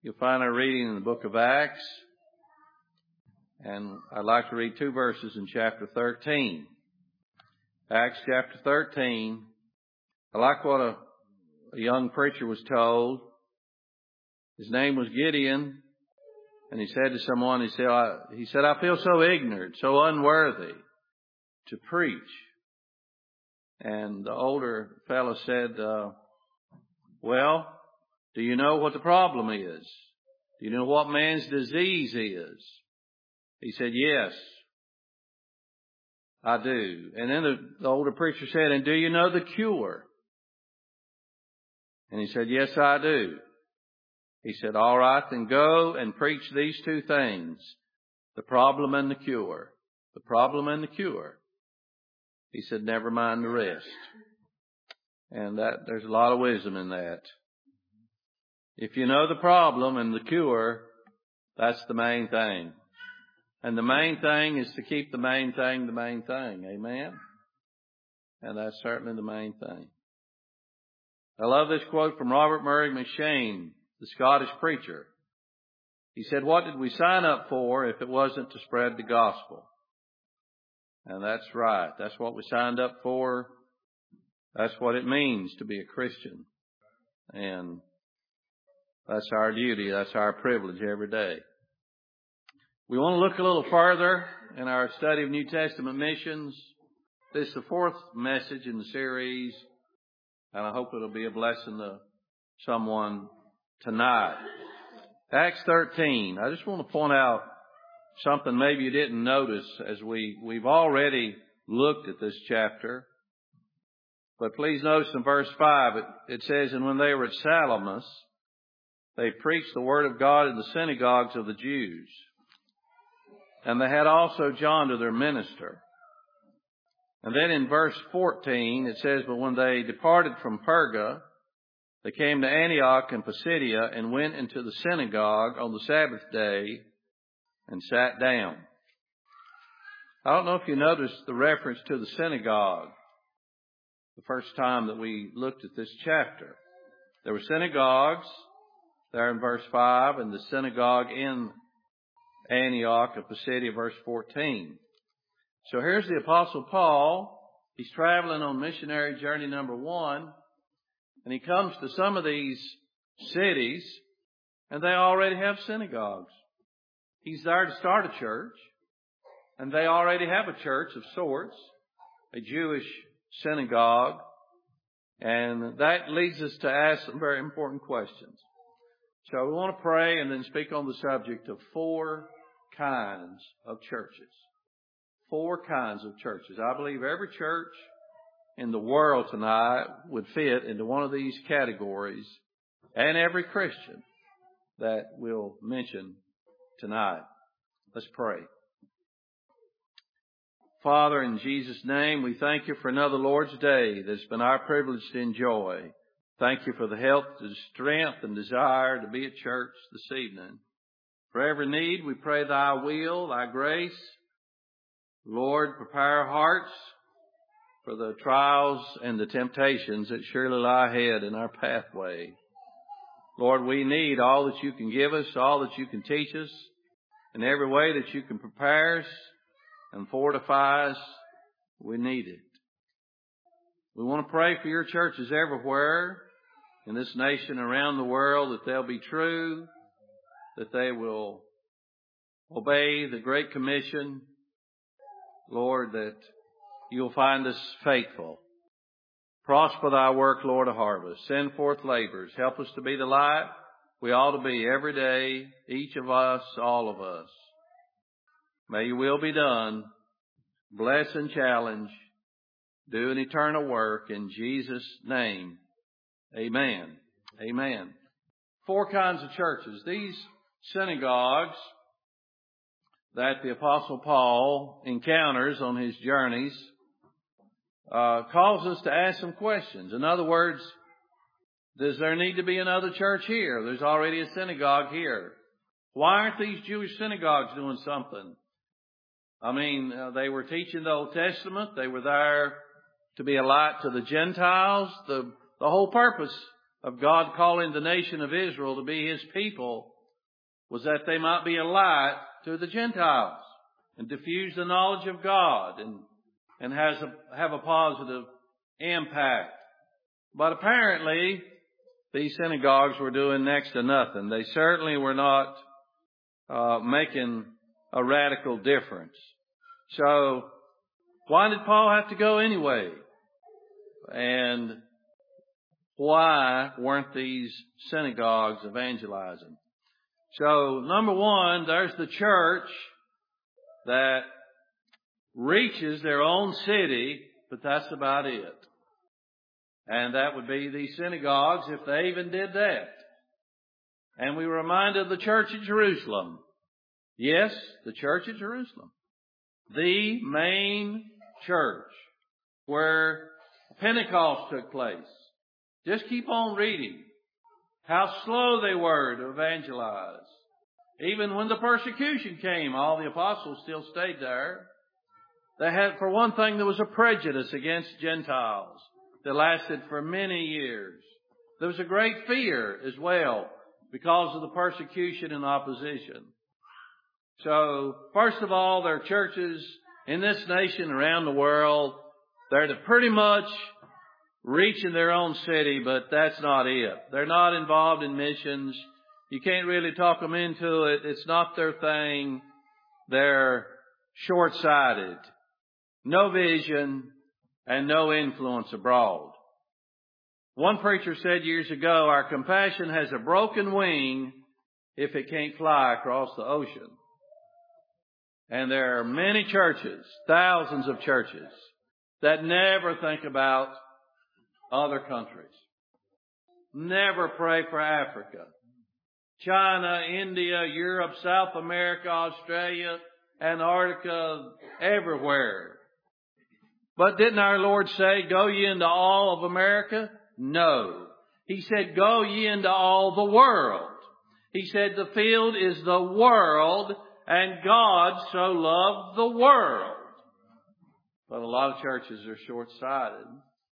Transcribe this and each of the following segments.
You'll find our reading in the book of Acts. And I'd like to read 2 verses in chapter 13. Acts chapter 13. I like what a young preacher was told. His name was Gideon. And he said to someone, he said, I feel so ignorant, so unworthy to preach. And the older fellow said, well, do you know what the problem is? Do you know what man's disease is? He said, yes, I do. And then the older preacher said, and do you know the cure? And he said, yes, I do. He said, all right, then go and preach these 2 things, the problem and the cure. The problem and the cure. He said, never mind the rest. And there's a lot of wisdom in that. If you know the problem and the cure, that's the main thing. And the main thing is to keep the main thing the main thing. Amen? And that's certainly the main thing. I love this quote from Robert Murray McCheyne, the Scottish preacher. He said, what did we sign up for if it wasn't to spread the gospel? And that's right. That's what we signed up for. That's what it means to be a Christian. And that's our duty. That's our privilege every day. We want to look a little further in our study of New Testament missions. This is the 4th message in the series, and I hope it'll be a blessing to someone tonight. Acts 13. I just want to point out something maybe you didn't notice as we've already looked at this chapter. But please notice in verse 5, it says, and when they were at Salamis, they preached the word of God in the synagogues of the Jews. And they had also John to their minister. And then in verse 14, it says, but when they departed from Perga, they came to Antioch and Pisidia and went into the synagogue on the Sabbath day and sat down. I don't know if you noticed the reference to the synagogue the first time that we looked at this chapter. There were synagogues there in verse 5 and the synagogue in Antioch of Pisidia, verse 14. So here's the Apostle Paul. He's traveling on missionary journey number 1. And he comes to some of these cities, and they already have synagogues. He's there to start a church, and they already have a church of sorts, a Jewish synagogue. And that leads us to ask some very important questions. So we want to pray and then speak on the subject of 4 kinds of churches. 4 kinds of churches. I believe every church in the world tonight would fit into one of these categories, and every Christian that we'll mention tonight. Let's pray. Father, in Jesus' name, we thank you for another Lord's Day that's been our privilege to enjoy. Thank you for the health, the strength, and desire to be at church this evening. For every need, we pray thy will, thy grace. Lord, prepare our hearts for the trials and the temptations that surely lie ahead in our pathway. Lord, we need all that you can give us, all that you can teach us, in every way that you can prepare us and fortify us. We need it. We want to pray for your churches everywhere in this nation, around the world, that they'll be true, that they will obey the Great Commission. Lord, that you'll find us faithful. Prosper thy work, Lord, of harvest. Send forth laborers. Help us to be the light we ought to be every day, each of us, all of us. May your will be done. Bless and challenge. Do an eternal work in Jesus' name. Amen. Amen. 4 kinds of churches. These synagogues that the Apostle Paul encounters on his journeys cause us to ask some questions. In other words, does there need to be another church here? There's already a synagogue here. Why aren't these Jewish synagogues doing something? I mean, they were teaching the Old Testament. They were there to be a light to the Gentiles. The whole purpose of God calling the nation of Israel to be His people was that they might be a light to the Gentiles and diffuse the knowledge of God and have a positive impact. But apparently, these synagogues were doing next to nothing. They certainly were not making a radical difference. So, why did Paul have to go anyway? And why weren't these synagogues evangelizing? So, number one, there's the church that reaches their own city, but that's about it. And that would be these synagogues if they even did that. And we were reminded of the church at Jerusalem. Yes, the church at Jerusalem. The main church where Pentecost took place. Just keep on reading how slow they were to evangelize. Even when the persecution came, all the apostles still stayed there. They had, for one thing, there was a prejudice against Gentiles that lasted for many years. There was a great fear as well because of the persecution and opposition. So, first of all, there are churches in this nation, around the world, they're pretty much reaching their own city, but that's not it. They're not involved in missions. You can't really talk them into it. It's not their thing. They're short-sighted. No vision and no influence abroad. One preacher said years ago, our compassion has a broken wing if it can't fly across the ocean. And there are many churches, thousands of churches, that never think about other countries. Never pray for Africa, China, India, Europe, South America, Australia, Antarctica, everywhere. But didn't our Lord say, go ye into all of America? No. He said, go ye into all the world. He said, the field is the world, and God so loved the world. But a lot of churches are short-sighted.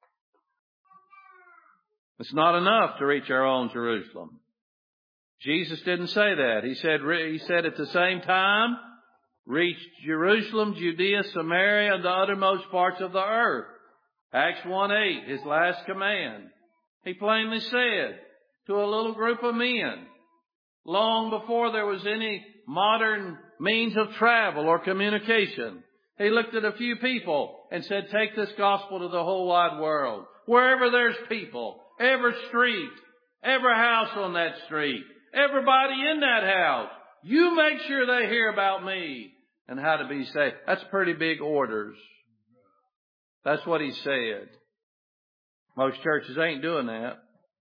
It's not enough to reach our own Jerusalem. Jesus didn't say that. He said at the same time, reach Jerusalem, Judea, Samaria, and the uttermost parts of the earth. Acts 1:8, His last command. He plainly said to a little group of men, long before there was any modern means of travel or communication, He looked at a few people and said, take this gospel to the whole wide world. Wherever there's people, every street, every house on that street, everybody in that house, you make sure they hear about me and how to be saved. That's pretty big orders. That's what He said. Most churches ain't doing that.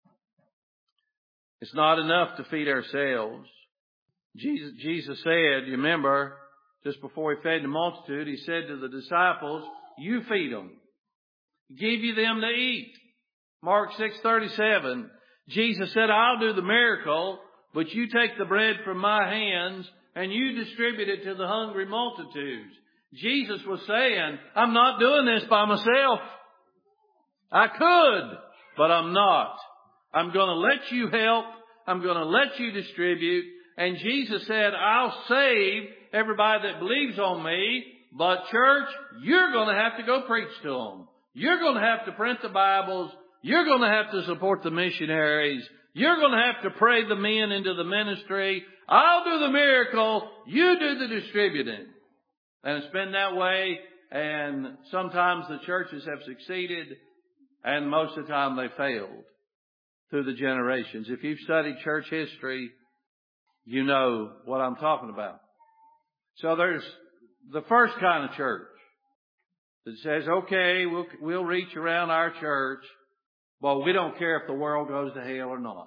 It's not enough to feed ourselves. Jesus said, you remember, just before He fed the multitude, He said to the disciples, you feed them. Give you them to eat. Mark 6:37, Jesus said, I'll do the miracle, but you take the bread from my hands and you distribute it to the hungry multitudes. Jesus was saying, I'm not doing this by myself. I could, but I'm not. I'm going to let you help. I'm going to let you distribute. And Jesus said, I'll save everybody that believes on me. But church, you're going to have to go preach to them. You're going to have to print the Bibles. You're going to have to support the missionaries. You're going to have to pray the men into the ministry. I'll do the miracle. You do the distributing. And it's been that way. And sometimes the churches have succeeded. And most of the time they failed through the generations. If you've studied church history, you know what I'm talking about. So there's the first kind of church that says, okay, we'll reach around our church, but we don't care if the world goes to hell or not.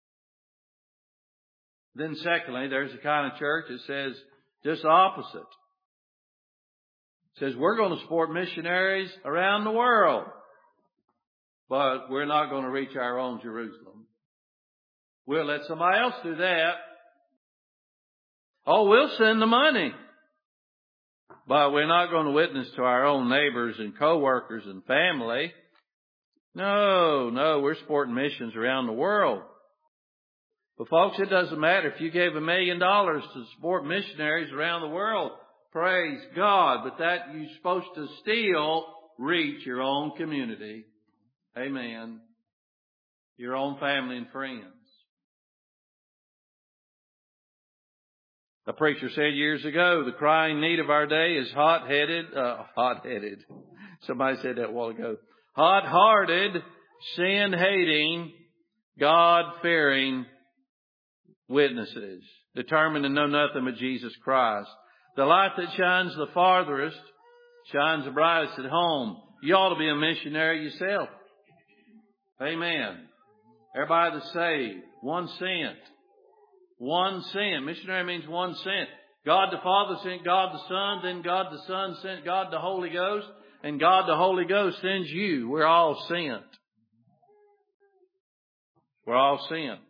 Then secondly, there's the kind of church that says just the opposite. It says we're going to support missionaries around the world, but we're not going to reach our own Jerusalem. We'll let somebody else do that. Oh, we'll send the money. But we're not going to witness to our own neighbors and co-workers and family. No, we're supporting missions around the world. But folks, it doesn't matter if you gave $1 million to support missionaries around the world. Praise God. But that you're supposed to still reach your own community. Amen. Your own family and friends. A preacher said years ago, the crying need of our day is hot-headed. Somebody said that a while ago. Hot-hearted, sin-hating, God-fearing witnesses, determined to know nothing but Jesus Christ. The light that shines the farthest shines the brightest at home. You ought to be a missionary yourself. Amen. Everybody that's saved, 1 cent. 1 cent. Missionary means 1 cent. God the Father sent God the Son, then God the Son sent God the Holy Ghost, and God the Holy Ghost sends you. We're all sent. We're all sent.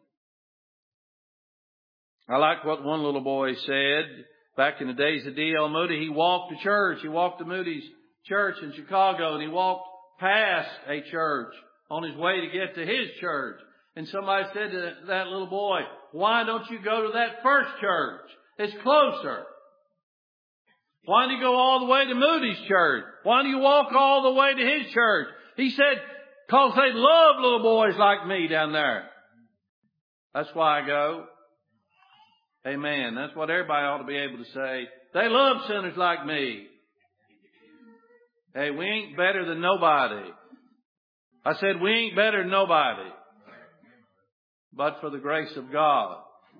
I like what one little boy said back in the days of D.L. Moody. He walked to church. He walked to Moody's church in Chicago, and he walked past a church on his way to get to his church. And somebody said to that little boy, why don't you go to that first church? It's closer. Why do you go all the way to Moody's church? Why do you walk all the way to his church? He said, because they love little boys like me down there. That's why I go. Amen. That's what everybody ought to be able to say. They love sinners like me. Hey, we ain't better than nobody. I said we ain't better than nobody. But for the grace of God.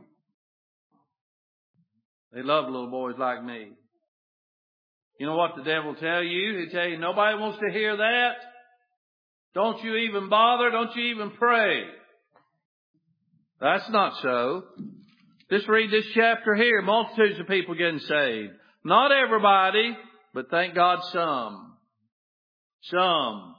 They love little boys like me. You know what the devil tell you? He'll tell you nobody wants to hear that. Don't you even bother. Don't you even pray. That's not so. Just read this chapter here. Multitudes of people getting saved. Not everybody, but thank God some. Some.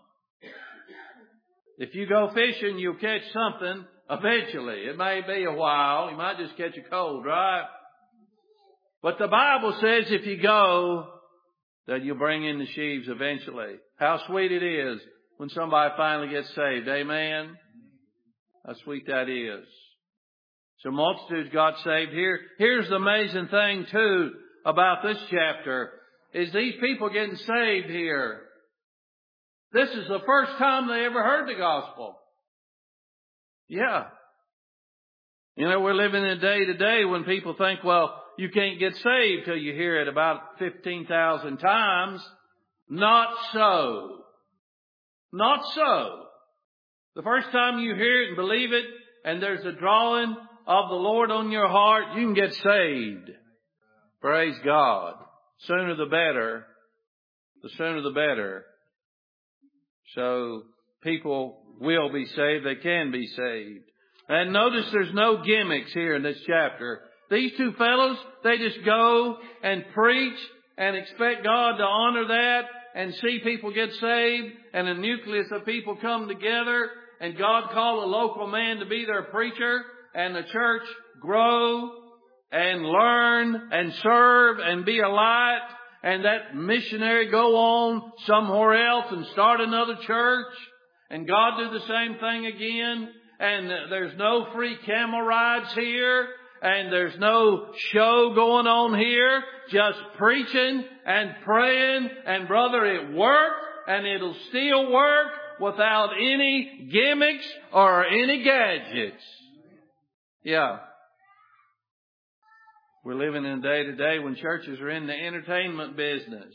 If you go fishing, you'll catch something eventually. It may be a while. You might just catch a cold, right? But the Bible says if you go, that you'll bring in the sheaves eventually. How sweet it is when somebody finally gets saved. Amen? How sweet that is. So multitudes got saved here. Here's the amazing thing too about this chapter is these people getting saved here. This is the first time they ever heard the gospel. Yeah. You know, we're living in a day today when people think, well, you can't get saved till you hear it about 15,000 times. Not so. Not so. The first time you hear it and believe it, and there's a drawing of the Lord on your heart, you can get saved. Praise God. Sooner the better. The sooner the better. So people will be saved. They can be saved. And notice there's no gimmicks here in this chapter. These two fellows, they just go and preach and expect God to honor that and see people get saved and a nucleus of people come together and God call a local man to be their preacher and the church grow and learn and serve and be a light and that missionary go on somewhere else and start another church and God do the same thing again and there's no free camel rides here and there's no show going on here, just preaching and praying and brother it worked and it'll still work without any gimmicks or any gadgets. Yeah. We're living in a day today when churches are in the entertainment business.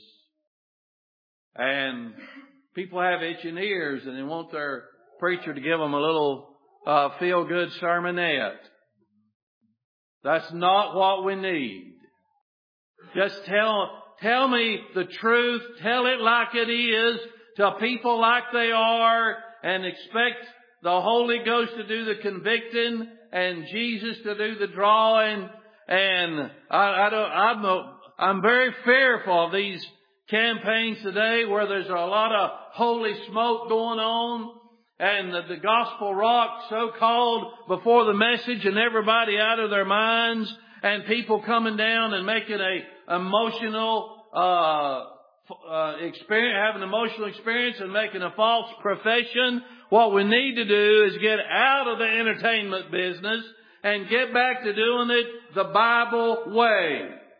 And people have itching ears and they want their preacher to give them a little feel-good sermonette. That's not what we need. Just tell me the truth. Tell it like it is. Tell people like they are and expect the Holy Ghost to do the convicting and Jesus to do the drawing. And I'm very fearful of these campaigns today where there's a lot of holy smoke going on and the gospel rock so-called before the message and everybody out of their minds and people coming down and making a emotional have an emotional experience and making a false profession. What we need to do is get out of the entertainment business and get back to doing it the Bible way.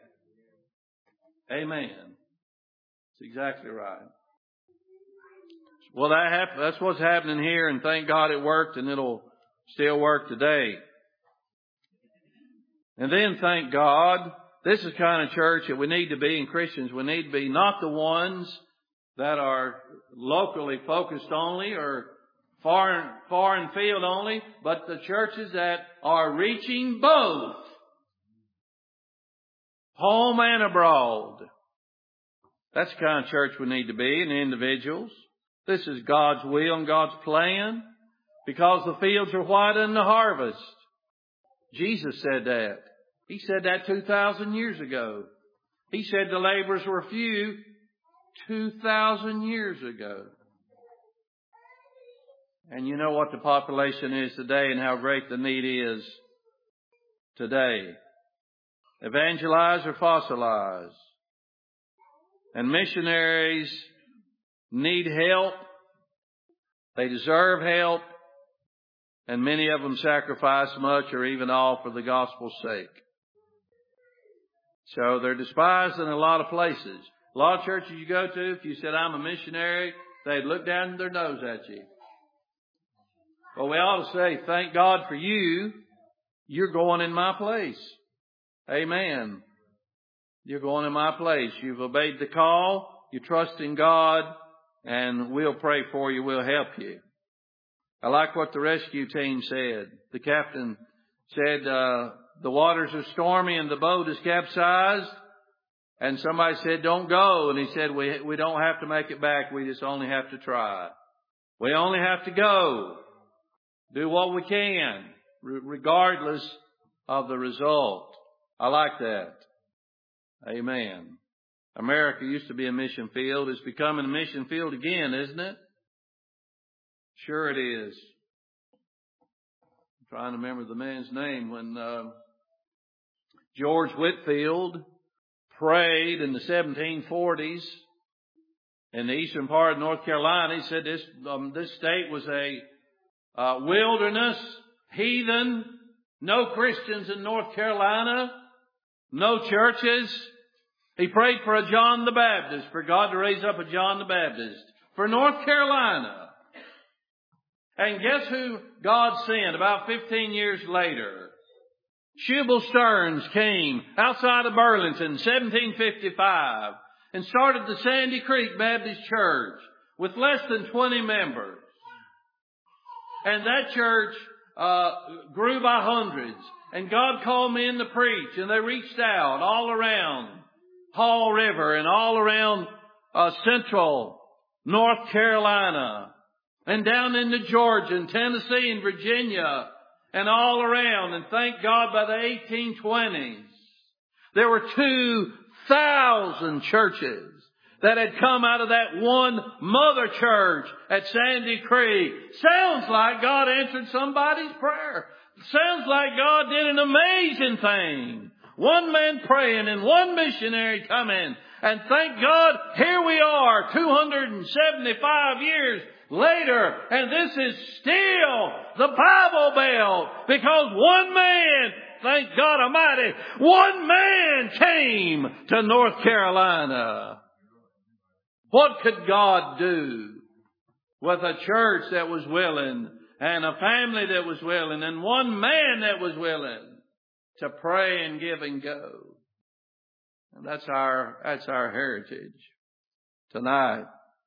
Amen. That's exactly right. Well, that's what's happening here, and thank God it worked, and it'll still work today. And then, thank God, this is the kind of church that we need to be, and Christians, we need to be not the ones that are locally focused only or foreign field only, but the churches that are reaching both home and abroad. That's the kind of church we need to be, and individuals. This is God's will and God's plan, because the fields are white in the harvest. Jesus said that. He said that 2,000 years ago. He said the laborers were few 2,000 years ago. And you know what the population is today and how great the need is today. Evangelize or fossilize. And missionaries need help. They deserve help. And many of them sacrifice much or even all for the gospel's sake. So they're despised in a lot of places. A lot of churches you go to, if you said, I'm a missionary, they'd look down their nose at you. Well, we ought to say, thank God for you. You're going in my place. Amen. You're going in my place. You've obeyed the call. You trust in God. And we'll pray for you. We'll help you. I like what the rescue team said. The captain said, the waters are stormy and the boat is capsized. And somebody said, don't go. And he said, we don't have to make it back. We just only have to try. We only have to go. Do what we can, regardless of the result. I like that. Amen. America used to be a mission field. It's becoming a mission field again, isn't it? Sure it is. I'm trying to remember the man's name. When George Whitefield prayed in the 1740s in the eastern part of North Carolina, he said this state was a wilderness, heathen, no Christians in North Carolina, no churches. He prayed for a John the Baptist, for God to raise up a John the Baptist for North Carolina. And guess who God sent about 15 years later? Shubal Stearns came outside of Burlington in 1755 and started the Sandy Creek Baptist Church with less than 20 members. And that church grew by hundreds. And God called me in to preach, and they reached out all around Hall River and all around central North Carolina and down into Georgia and Tennessee and Virginia and all around. And thank God by the 1820s, there were 2,000 churches that had come out of that one mother church at Sandy Creek. Sounds like God answered somebody's prayer. Sounds like God did an amazing thing. One man praying and one missionary coming. And thank God, here we are 275 years later. And this is still the Bible Belt. Because one man, thank God Almighty, one man came to North Carolina. What could God do with a church that was willing and a family that was willing and one man that was willing to pray and give and go? And that's our heritage tonight.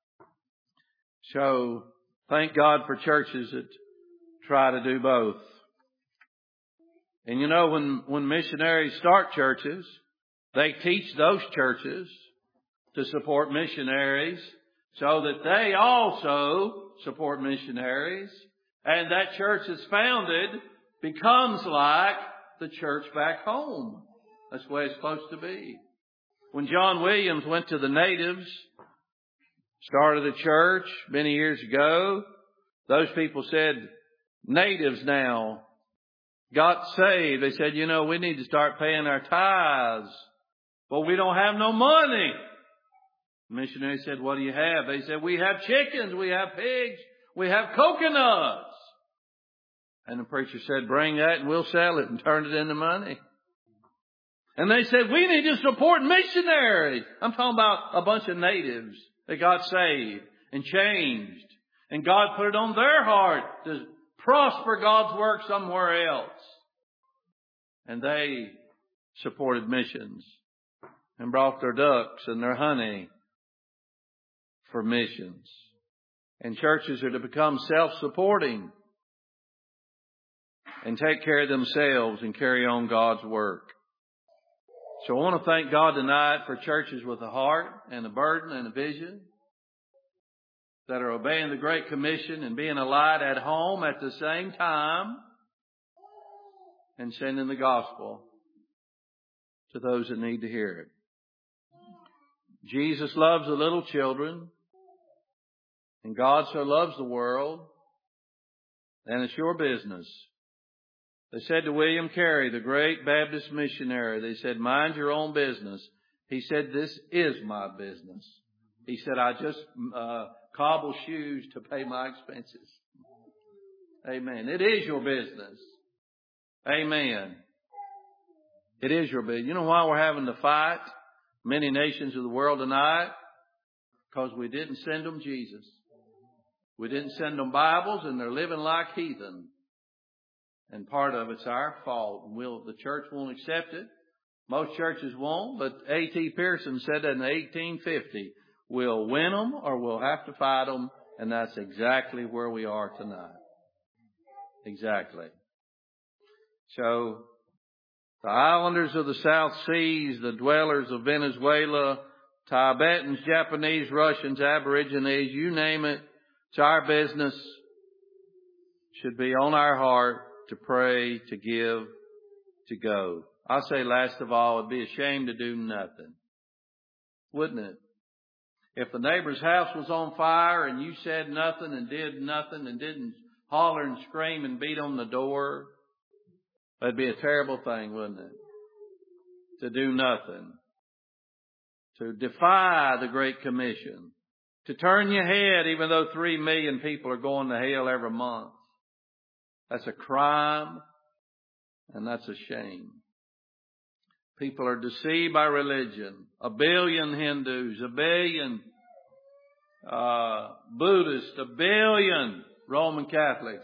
So thank God for churches that try to do both. And you know, when missionaries start churches, they teach those churches to support missionaries so that they also support missionaries. And that church that's founded becomes like the church back home. That's the way it's supposed to be. When John Williams went to the natives, started a church many years ago, those people said, natives now got saved. They said, you know, we need to start paying our tithes. Well, we don't have no money. The missionary said, what do you have? They said, we have chickens, we have pigs, we have coconuts. And the preacher said, bring that and we'll sell it and turn it into money. And they said, we need to support missionaries. I'm talking about a bunch of natives that got saved and changed. And God put it on their heart to prosper God's work somewhere else. And they supported missions and brought their ducks and their honey for missions. And churches are to become self-supporting and take care of themselves and carry on God's work. So I want to thank God tonight for churches with a heart and a burden and a vision that are obeying the Great Commission and being a light at home at the same time and sending the gospel to those that need to hear it. Jesus loves the little children, and God so loves the world, and it's your business. They said to William Carey, the great Baptist missionary, they said, mind your own business. He said, this is my business. He said, I just cobble shoes to pay my expenses. Amen. It is your business. Amen. It is your business. You know why we're having to fight many nations of the world tonight? Because we didn't send them Jesus. We didn't send them Bibles, and they're living like heathen. And part of it's our fault. The church won't accept it. Most churches won't, but A.T. Pearson said that in 1850, we'll win them or we'll have to fight them, and that's exactly where we are tonight. Exactly. So, the islanders of the South Seas, the dwellers of Venezuela, Tibetans, Japanese, Russians, Aborigines, you name it, it's our business. Should be on our heart to pray, to give, to go. I say last of all, it'd be a shame to do nothing. Wouldn't it? If the neighbor's house was on fire and you said nothing and did nothing and didn't holler and scream and beat on the door, that'd be a terrible thing, wouldn't it? To do nothing. To defy the Great Commission. To turn your head even though 3 million people are going to hell every month. That's a crime, and that's a shame. People are deceived by religion. 1 billion Hindus, 1 billion Buddhists, 1 billion Roman Catholics,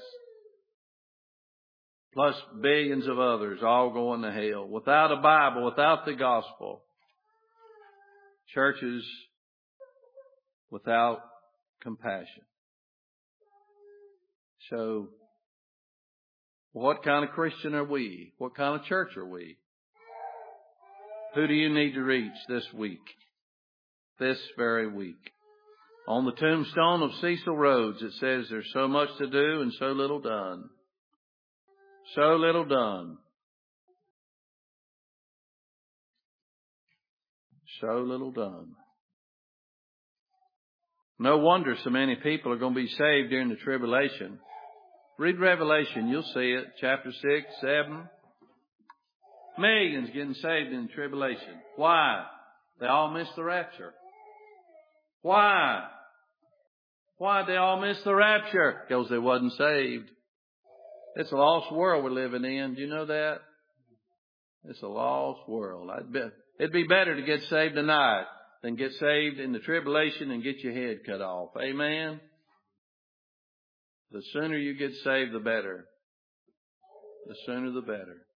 plus billions of others all going to hell. Without a Bible, without the gospel. Churches without compassion. So, what kind of Christian are we? What kind of church are we? Who do you need to reach this week? This very week. On the tombstone of Cecil Rhodes, it says there's so much to do and so little done. So little done. So little done. No wonder so many people are going to be saved during the tribulation. Read Revelation, you'll see it. Chapter 6, 7. Millions getting saved in the tribulation. Why? They all missed the rapture. Why? Why'd they all miss the rapture? Because they wasn't saved. It's a lost world we're living in. Do you know that? It's a lost world. It'd be better to get saved tonight than get saved in the tribulation and get your head cut off. Amen? The sooner you get saved, the better. The sooner the better.